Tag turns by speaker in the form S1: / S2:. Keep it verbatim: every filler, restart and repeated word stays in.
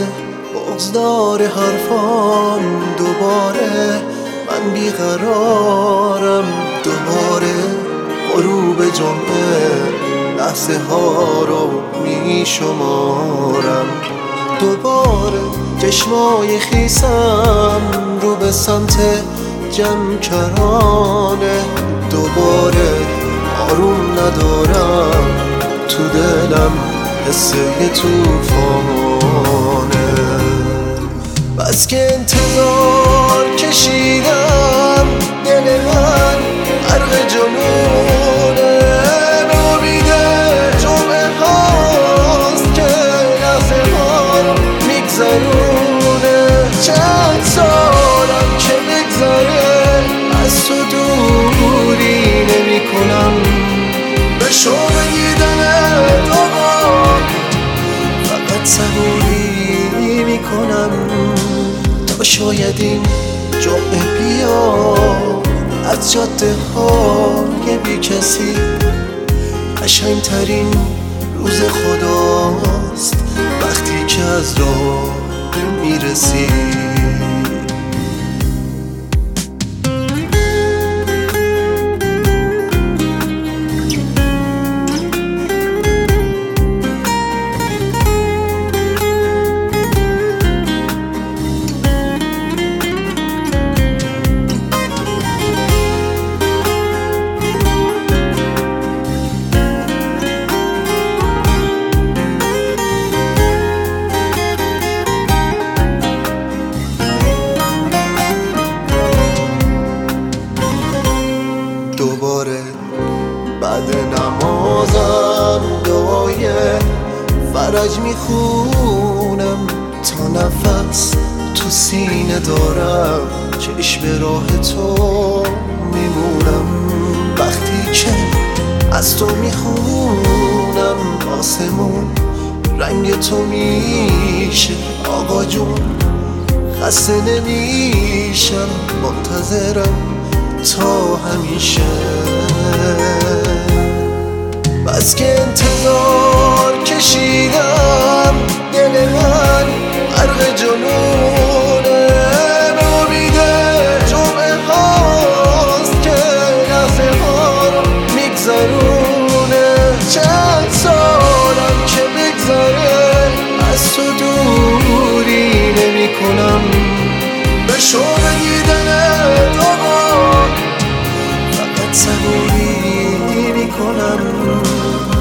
S1: بغضدار حرفام دوباره، من بیقرارم دوباره. غروب جمعه لحظه ها رو می شمارم دوباره. چشمای خیسم رو به سمت جمع کرانه دوباره. آروم ندارم تو دلم حس یه توفانه. بس که انتظار کشیدم دل من غرق جنونه. نامیده جمعه هاست که لحظه ها رو میگذرونه. چند سالم که بگذره از تو دوری نمی کنم. به شوق دیدنت آقا فقط صبوری می کنم تا شاید این جمعه بیا. از جاده های بی کسی قشنگ ترین روز خداست وقتی که از راه میرسی. دوباره بعد نمازم دعای فرج میخونم. تا نفس تو سینه دارم چشم راه تو میمونم. وقتی که از تو میخونم آسمون رنگ تو میشه آقا جون. خسته نمیشم منتظرم تا همیشه. بس که انتظار کشیدم دل من غرق جنونه. نامیده جمعه هاست که لحظه ها رو میگذرونه. چند سالم که بگذره از تو دوری نمی کنم. به شوق دیدنت آقا فقط صبوری می کنم.